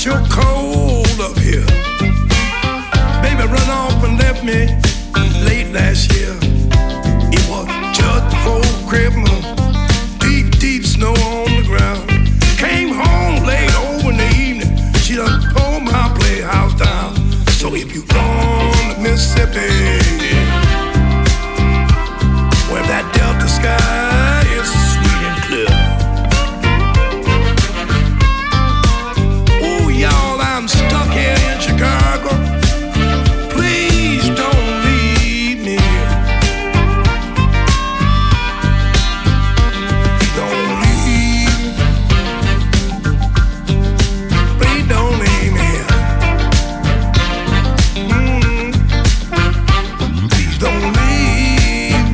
sure cold up here. Baby run off and left me late last year. It was just before Christmas, deep, deep snow on the ground. Came home late over in the evening, she done tore my playhouse down. So if you on the Mississippi, where that Delta sky is sweet and clear. Oh, y'all, I'm stuck here in Chicago. Please don't leave me. Don't leave. Please don't leave me. Please don't leave.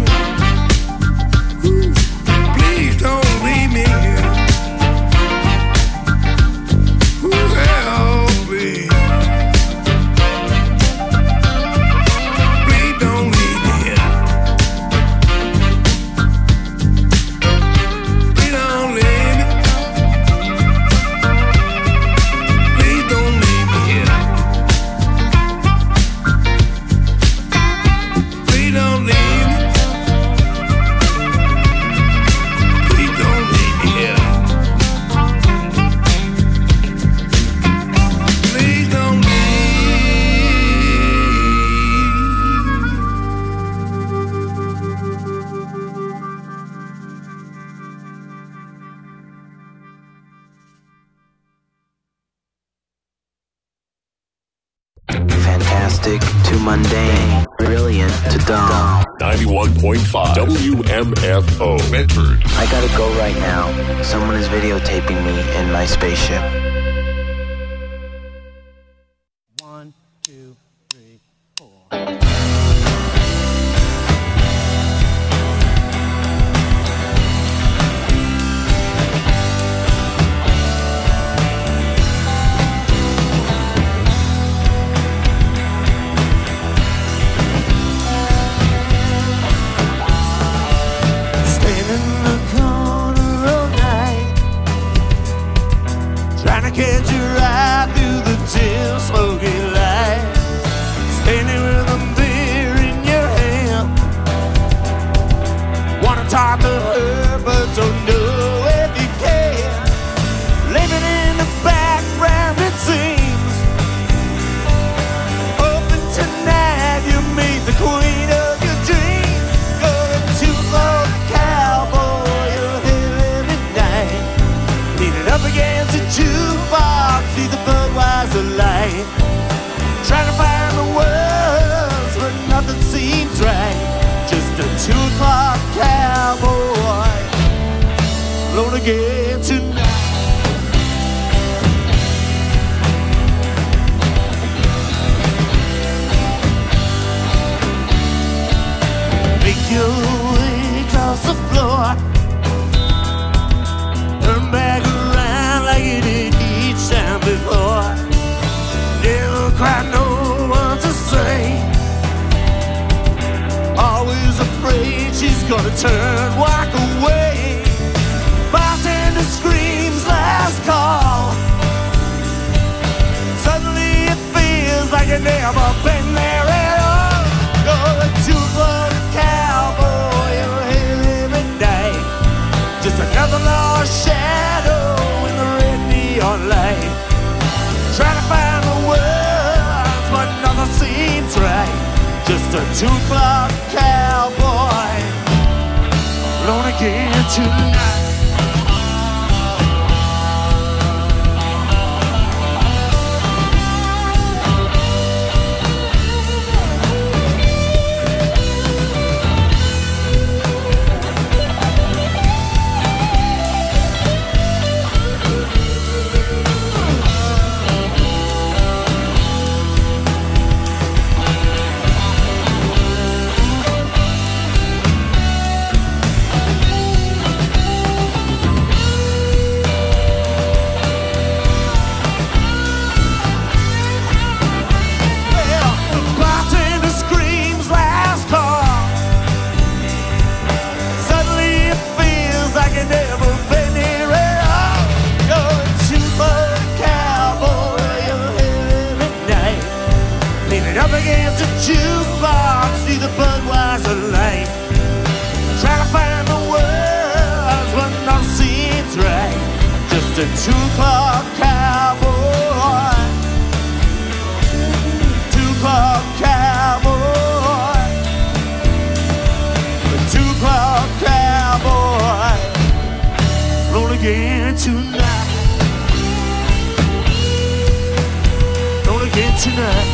Please don't leave me here. Help me. Please don't leave me here. Please don't leave me. Please don't leave me here. Please don't leave me. Please don't leave me here. Please don't leave. Fantastic to mundane, brilliant to dumb. 91.5 WMFO Medford. I gotta go right now. Someone is videotaping me in my spaceship. 1, 2, 3, 4. Standing in the corner all night, trying to catch you right through the dim, smoky light. Standing with a beer in your hand, wanna talk to her but don't know if you can. Living in the background it seems, hoping tonight you meet the queen of your dreams. Going too low, cowboy, you're here every night. Leaning up against the jukebox, see the Budweiser light. Trying to find the words, but nothing seems right. Just a 2 o'clock cowboy, alone again tonight. Make your way across the floor, turn back around like you did each time before. Never quite know what to say, always afraid she's gonna turn, walk away. Bartender screams last call, suddenly it feels like you've never been there at all. You're a 2 o'clock cowboy, you're here every night. Just another lost shadow in the red neon light. Trying to find the words, but nothing seems right. Just a 2 o'clock cowboy, alone again tonight. a jukebox near the Budweiser lane. Trying to find the words when nothing seems right. Just a 2 o'clock cowboy. 2 o'clock cowboy. A 2 o'clock cowboy. Roll again tonight. Roll again tonight.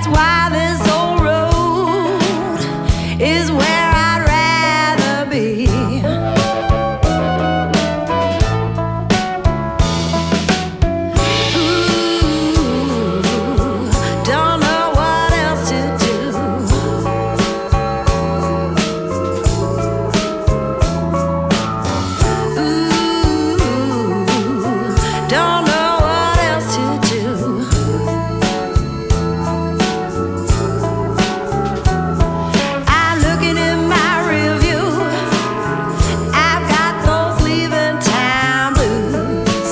That's why this old road is where I'd rather be. Ooh, don't know what else to do. Don't know what else to do. I'm looking in my rearview. I've got those leaving town blues.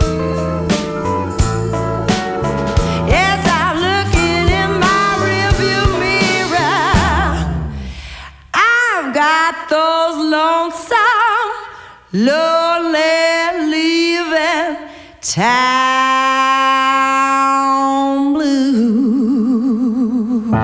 Yes, I'm looking in my rearview mirror. I've got those lonesome, lonely leaving town blues.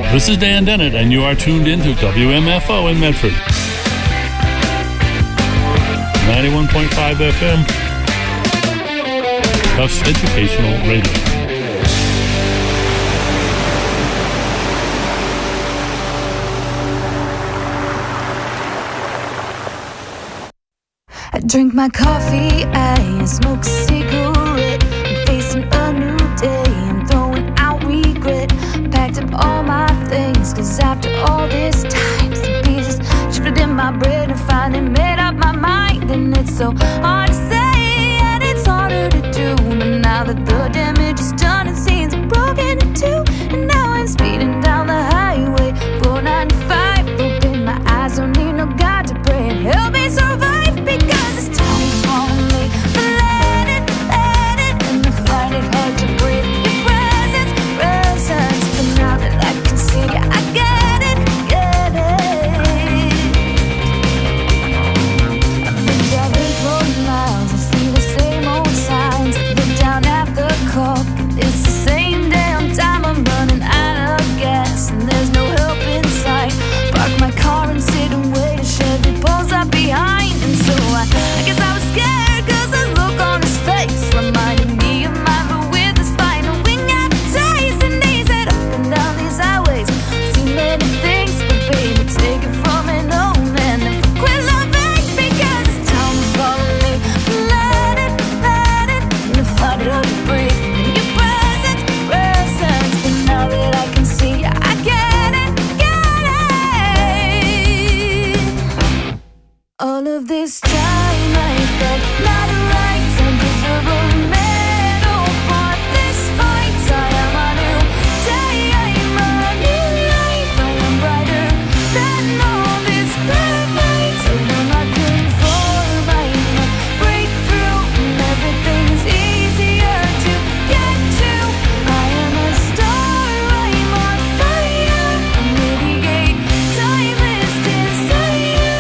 This is Dan Dennett, and you are tuned into WMFO in Medford. 91.5 FM. Tufts Educational Radio. I drink my coffee, I smoke a cigarette. I'm facing a new day, I'm throwing out regret. Packed up all my things, cause after all this time, some pieces shifted in my brain and finally made up my mind. And it's so hard to say, and it's harder to do. But now that the damage is done, it seems broken in two. And now I'm speeding down the highway, 495. Open my eyes, don't need no God to pray and help me survive. Because this town is lonely, but let it, and I find it hard to breathe. Your presence, but now that I can see you, I get it. I've been driving for miles, I see the same old signs. Look down at the clock, it's the same damn time. I'm running out of gas, and there's no help in sight. Park my car and sit and wait, a Chevy pulls up behind. And so I guess I was scared, cause the look on his face reminded me of mine, but with a spine and wing appetite. And days that up and down these highways, see many things, but baby, take it from me, no man, never quit loving. Because this town is following me, let it, and I find it hard to breathe. And your presence, but now that I can see you, I get it. All of this time I felt not right. I deserve a medal for this fight. I am a new day, I am a new life. I am brighter than all this bad nights. I will not conform, I am a breakthrough, and everything is easier to get to. I am a star, I am on fire. I'm radiate, timeless desire.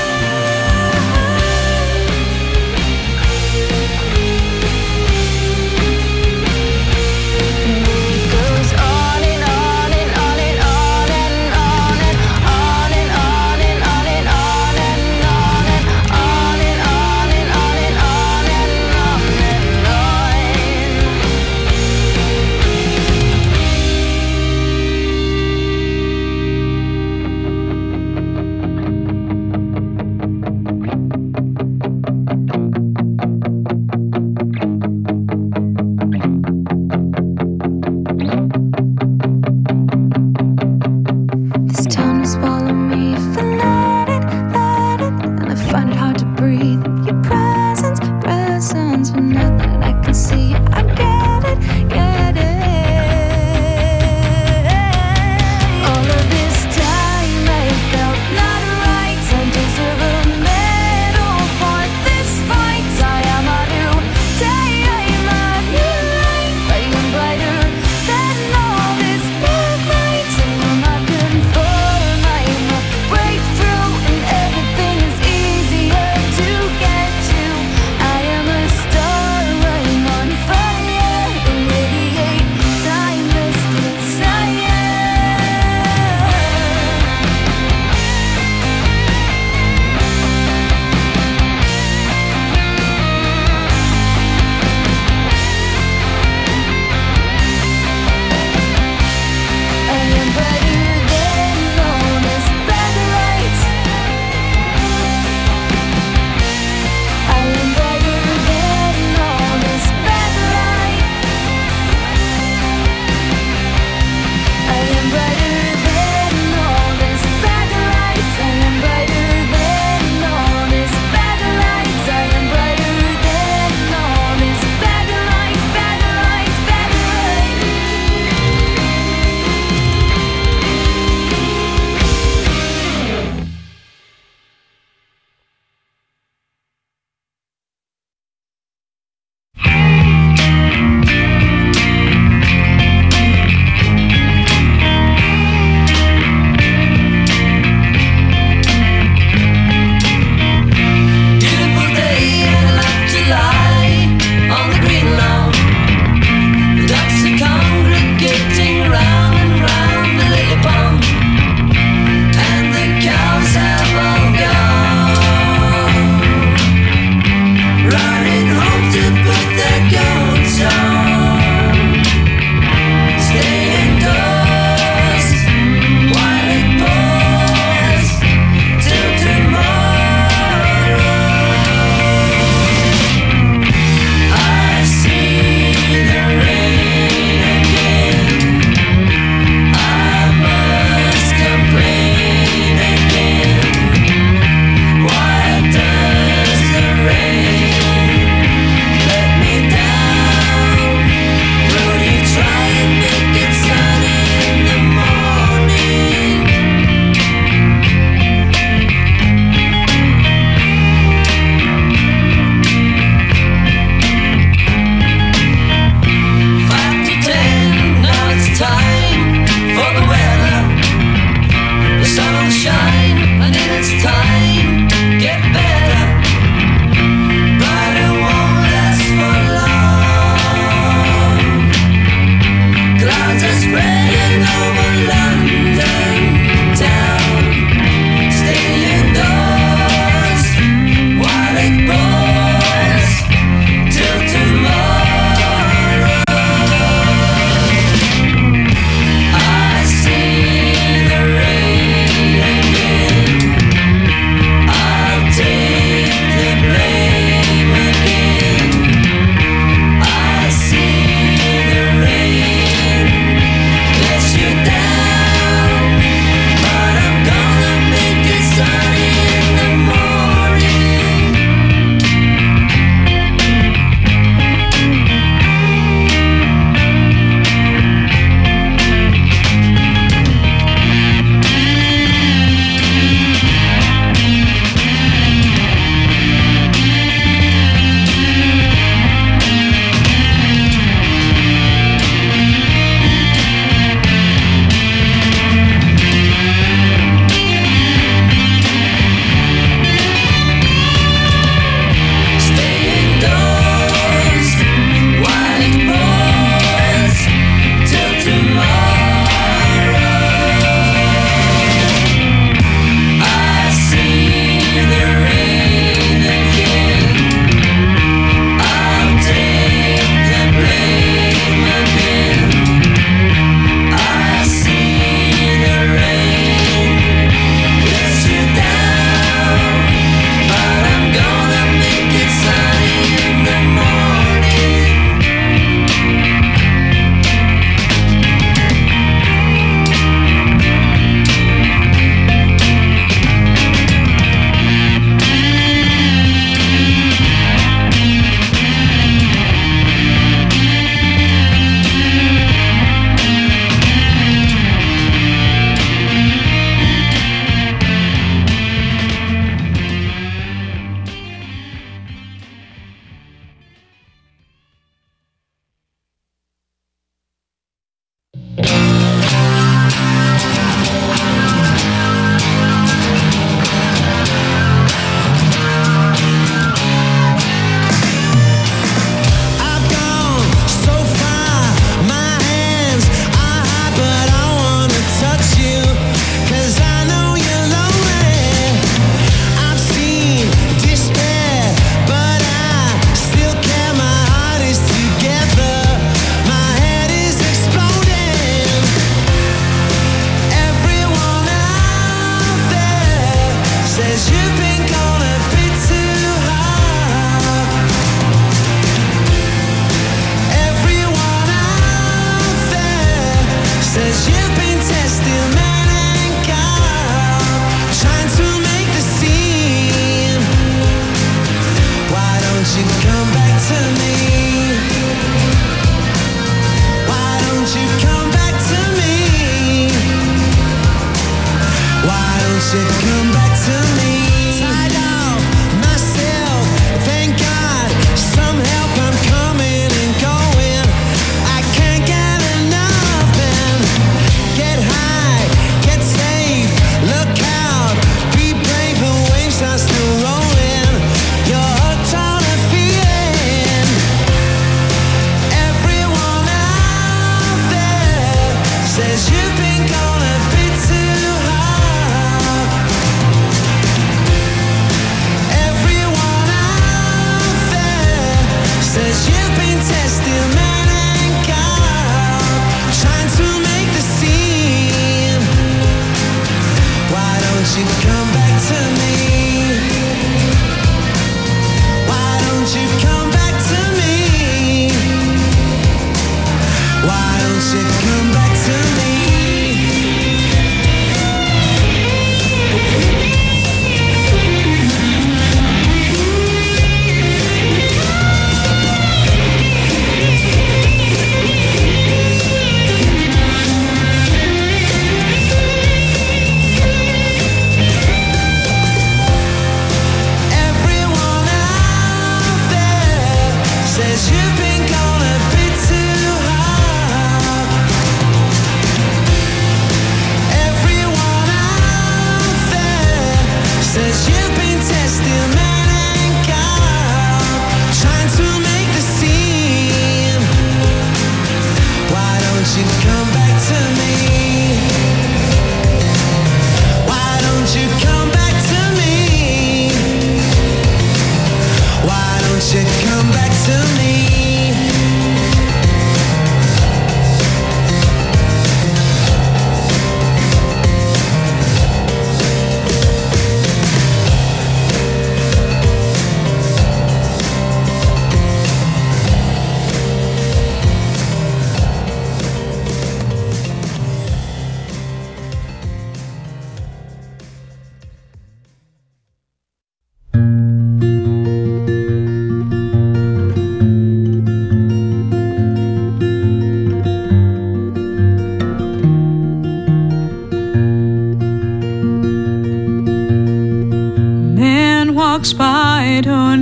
walks by, don't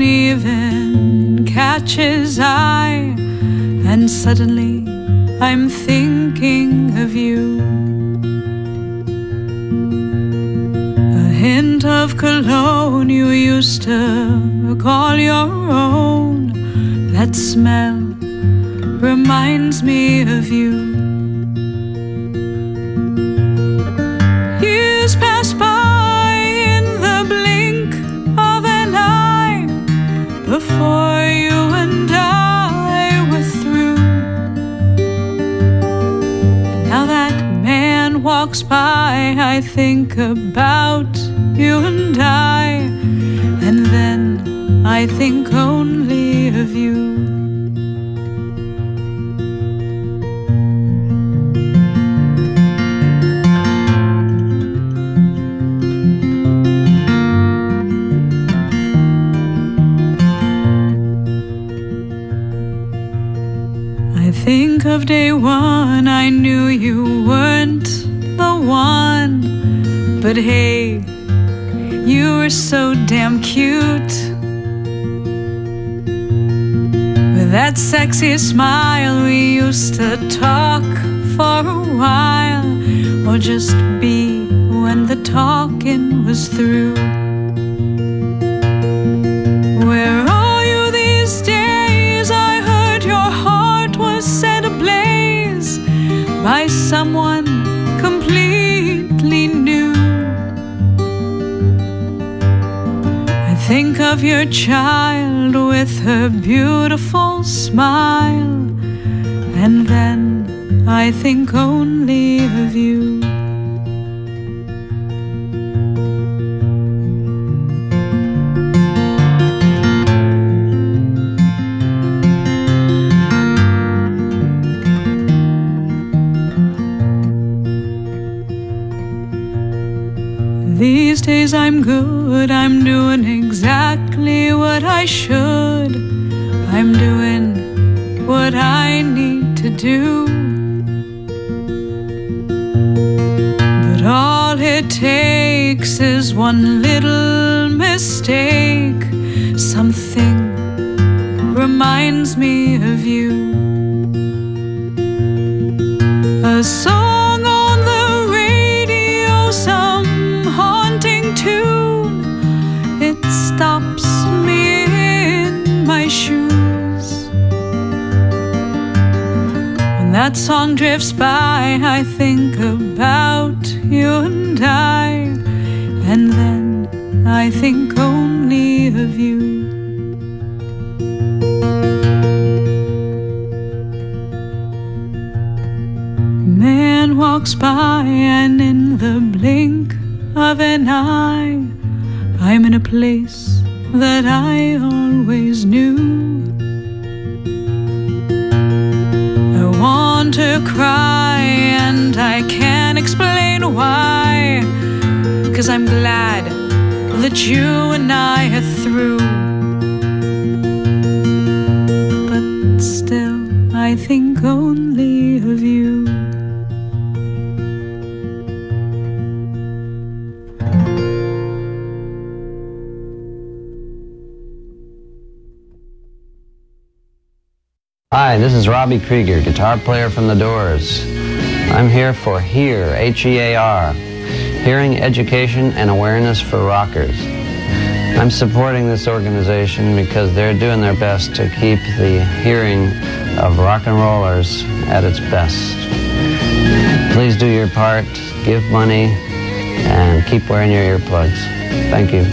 even catch his eye, and suddenly I'm thinking of you. A hint of cologne you used to call your own, that smell reminds me of you. Years pass by in the blink of an eye, before you and I were through. Now that man walks by, I think about you and I, and then I think only of you. Think of day one, I knew you weren't the one, but hey, you were so damn cute. With that sexy smile, we used to talk for a while, or just be when the talking was through. Where are you these days? I heard your heart was set ablaze by someone completely new. I think of your child with her beautiful smile, and then I think only of you. These days I'm good, I'm doing exactly what I should. I'm doing what I need to do. But all it takes is one little mistake. Something reminds me of you. A song on the radio, some haunting tune. It stops me in my shoes. When that song drifts by, I think about you and I, and then I think only of you. Man walks by, and in the blink of an eye, I'm in a place that I always knew. I want to cry, and I can't explain why, 'cause I'm glad that you and I are through. But still, I think only of you. Hi, this is Robbie Krieger, guitar player from The Doors. I'm here for HEAR, H-E-A-R, Hearing Education and Awareness for Rockers. I'm supporting this organization because they're doing their best to keep the hearing of rock and rollers at its best. Please do your part, give money, and keep wearing your earplugs. Thank you.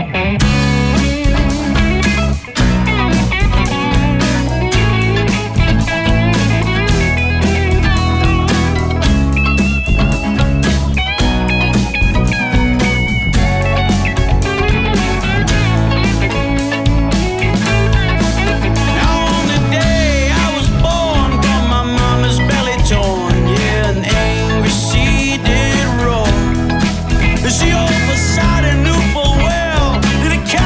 She oversight and knew full well that it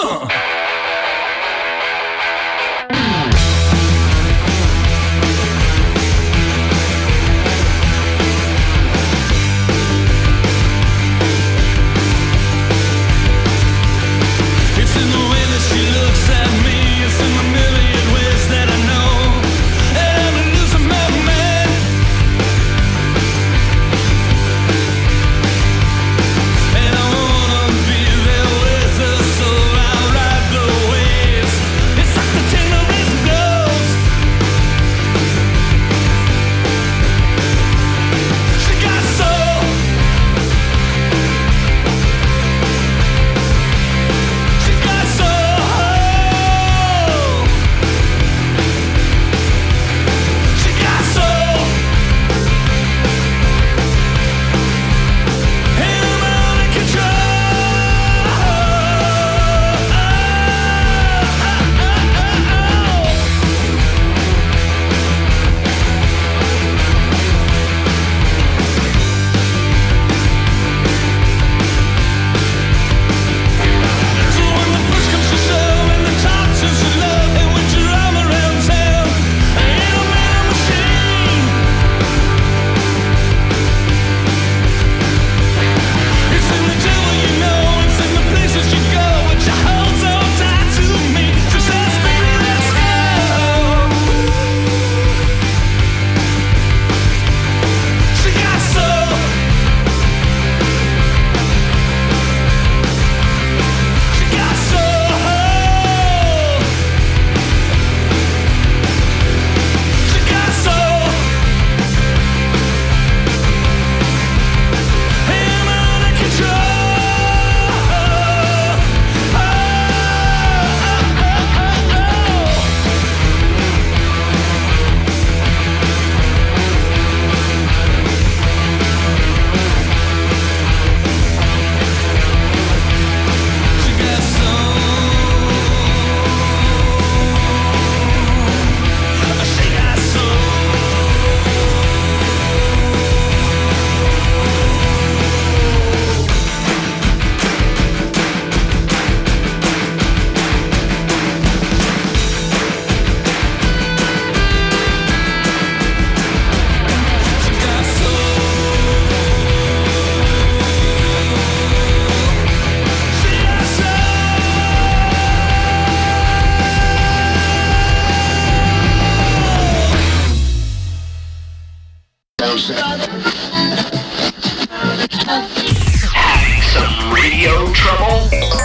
Having some radio trouble?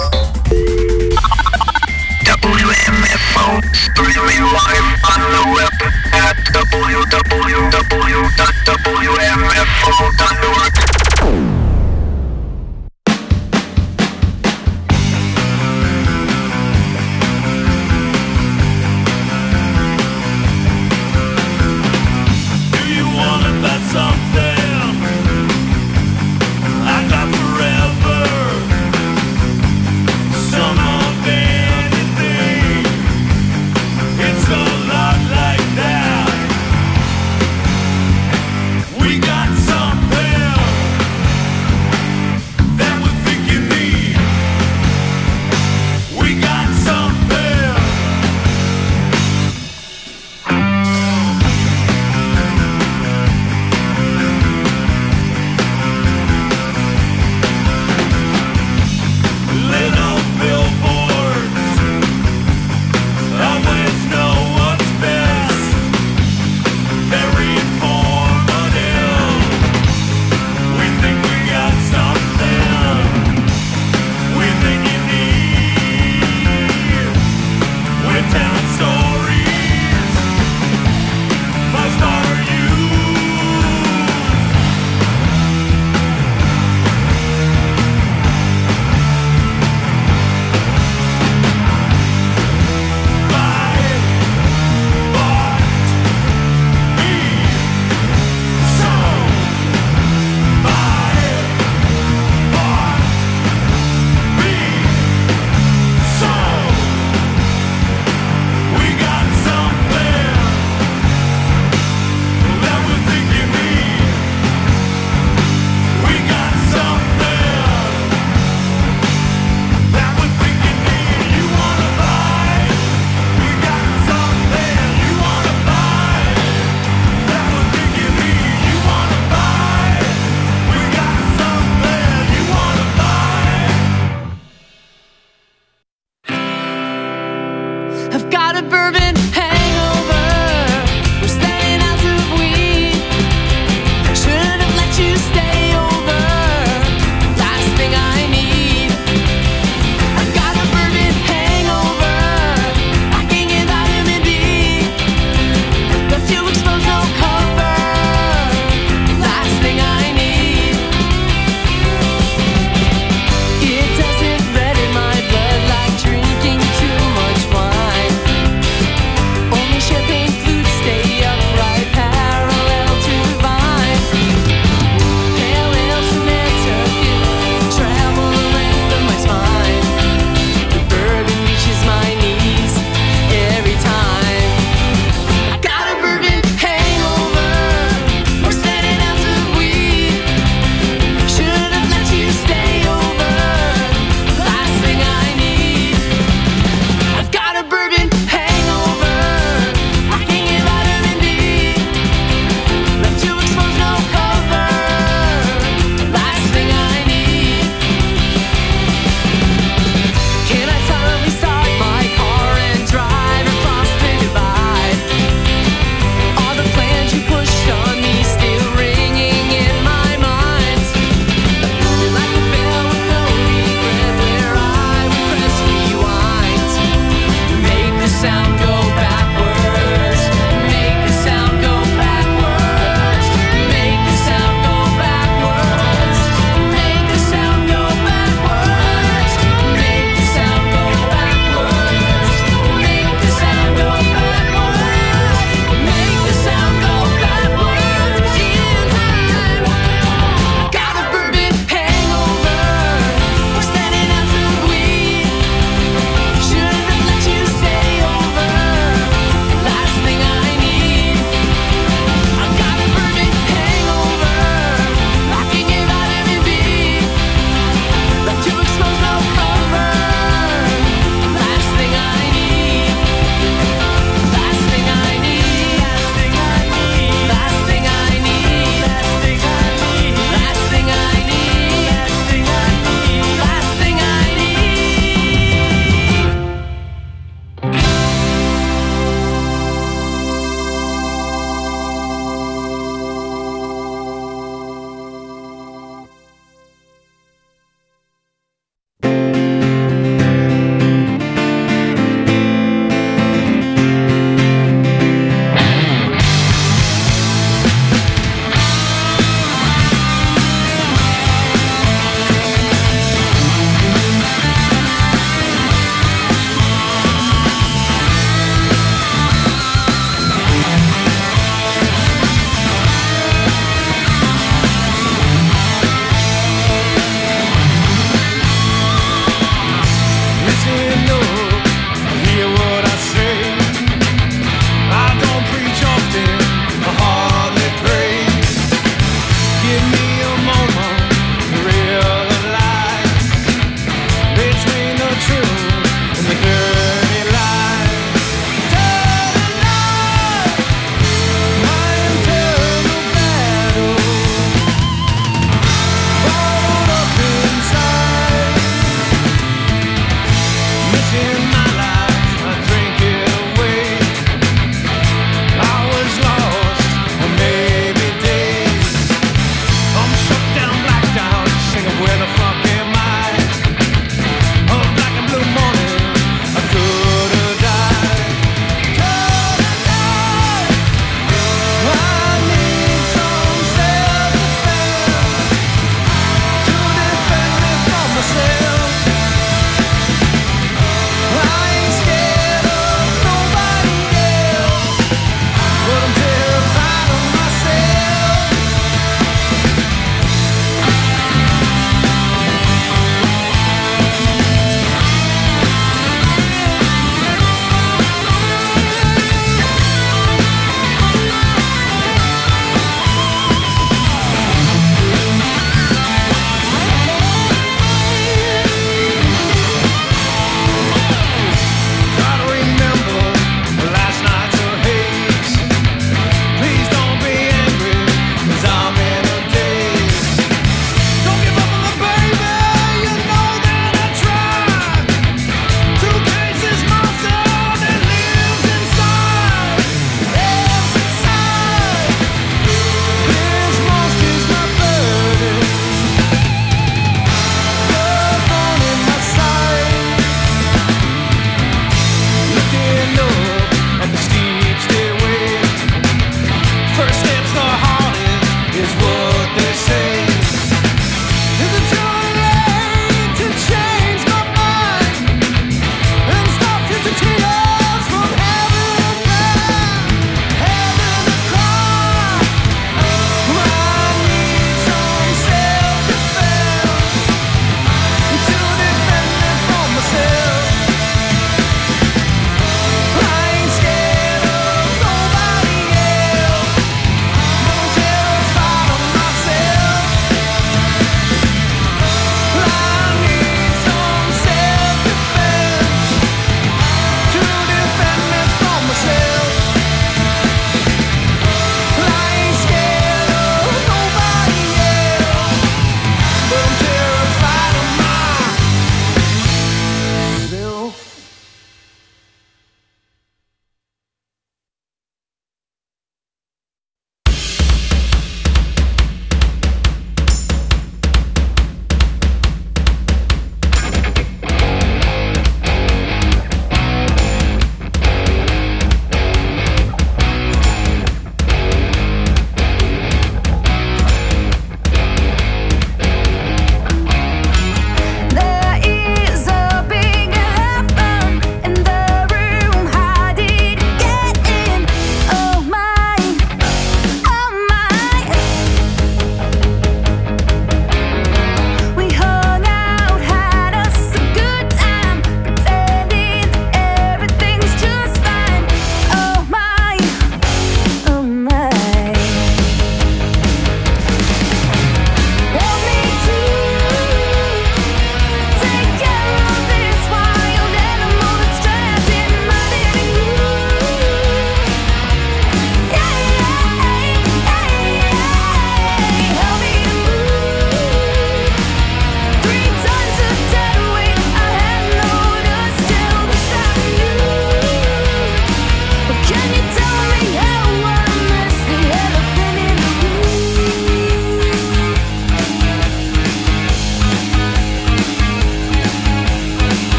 WMFO streaming live on the web at www.wmfo.org. Do you wanna bet something? the bourbon